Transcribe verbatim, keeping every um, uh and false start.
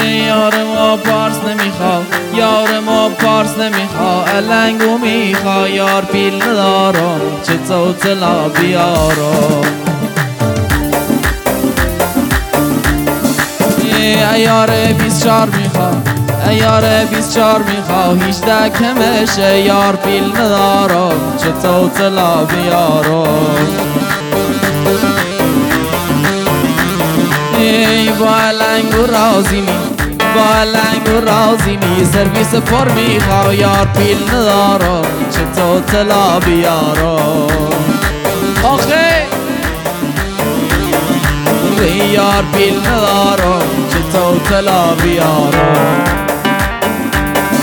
یار ما پارس نمیخوا، یار ما پارس نمیخوا، النگو میخوا یار پیل ندارم چه توتلا بیارم. یار بیست چار میخوا، یار بیست چار میخوا، هیچده کمشه یار پیل ندارم چه توتلا بیارم. ای با لنگو رازی می، با لنگو رازی می، سرویس پر میخوا یار پیل ندارم چه توتلا بیارم. آخه یار پیل ندارم چه توتلا بیارم.